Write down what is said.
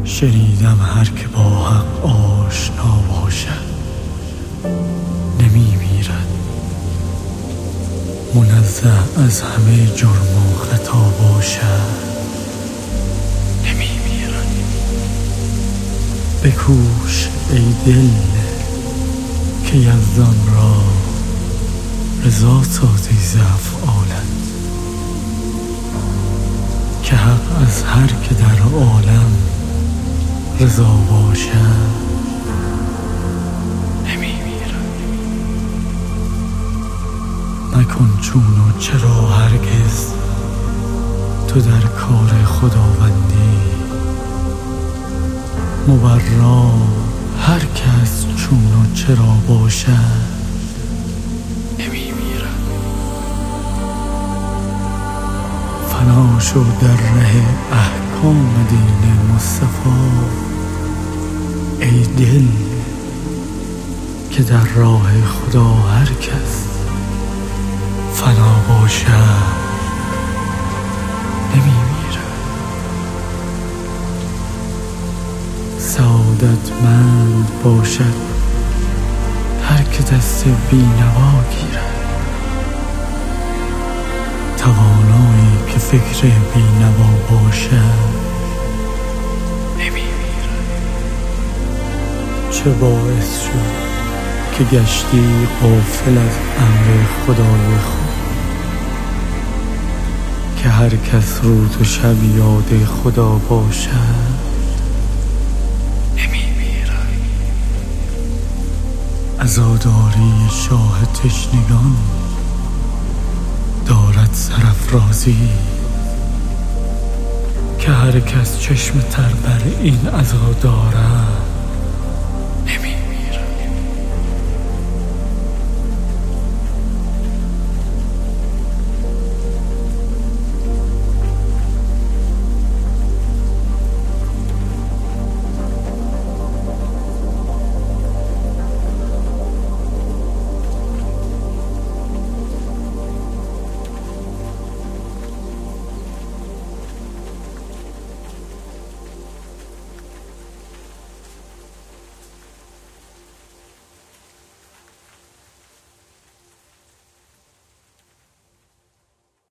شنیدم هر که با حق آشنا باشد نمی میرد، منزه از همه جرم و خطا باشد نمی میرد. بکوش ای دل که یزدان را رضا سازی ز افعالت، که حق از هر که در عالم رضا باشد نمی میرد. مکن چون و چرا هرگز تو در کار خداوندی، مبرا هر کس چون و چرا باشد نمی میرد. فنا شو در ره احکام دین مصطفی ای دل که در راه خدا هر کس فنا باشد نمی میرد. سعادتمند باشد هر که دست بینوا گیرد، توانایی که فکر بینوا باشد نمی میرد. چه باعث شد که گشتی غافل از امر خدای خود، که هر کس روز و شب یاد خدا باشد نمی میرد. عزاداری شاه تشنگان دارد سرافرازی، که هر کس چشم تر بر این عزا دارد